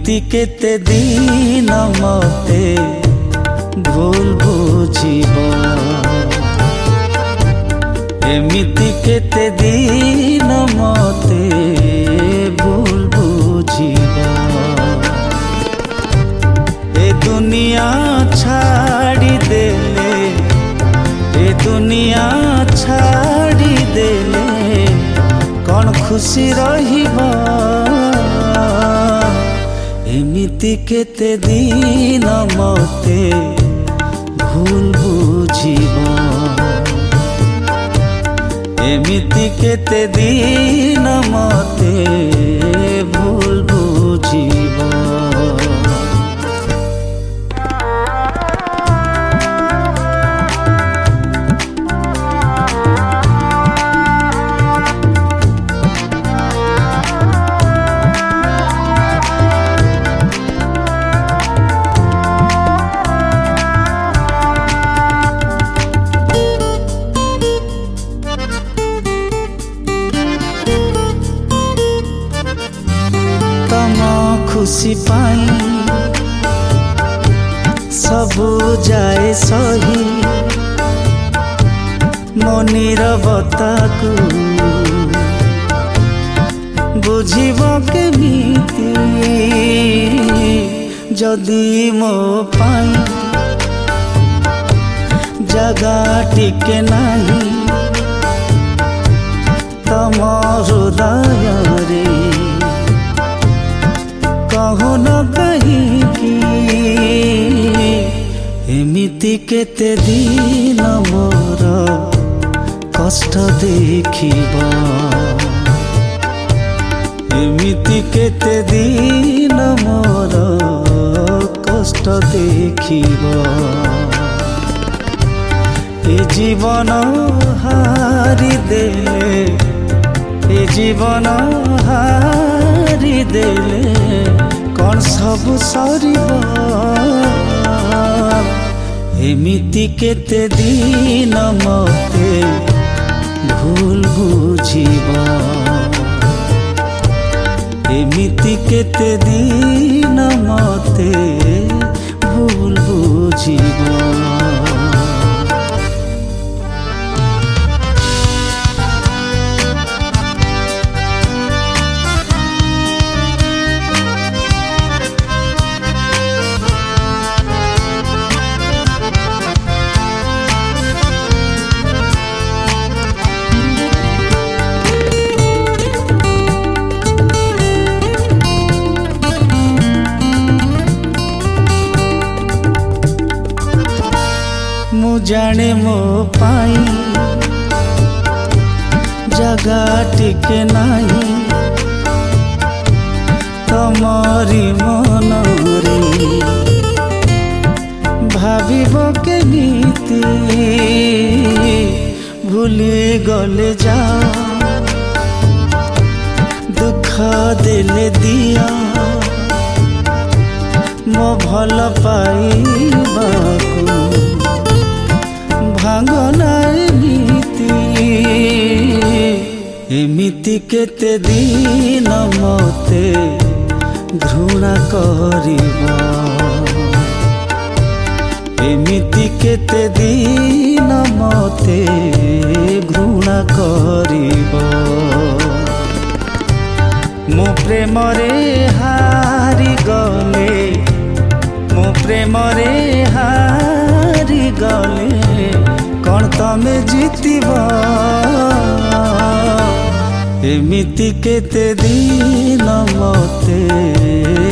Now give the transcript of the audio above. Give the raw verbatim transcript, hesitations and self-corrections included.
एमिति केते दिन मते भूल बुझिब एमिति केते दिन मते भूल बुझिब ए दुनिया छाड़ी देले ए दुनिया छाड़ी देले कौन खुशी रहिबा एमिति केते दिन मते भूल बुझिब एमिति केते दिन मते भूल बुझिब खुशी पाई सबु जाए सही मो नीरवता को बुझिब केमिति जदि मो पाई जगह टिके नहीं तम हृदय रे कहो न कहीं एमिति केते दिन मोर कष्ट देखिब एमिति केते दिन मोर कष्ट देखिब ए जीवन हारी देले ए जीवन हारी देले कौन सब सरिब एमिति केते दिन मते भूल बुझिब एमिति केते दिन मते भूल बुझिब मु जाने मो पाई जगह टिके नहीं तमरी मन रे भाविब केमिति भूली गले जा दुख देले दिया मो भल पाइबाकू भांगना एमिति एमिति केते दिन मते घृणा करिब एमिति केते दिन मते घृणा करिब मो प्रेम रे हारी गले मो प्रेम रे हारी गले कौन तमे जीतिब एमिति केते दिन मते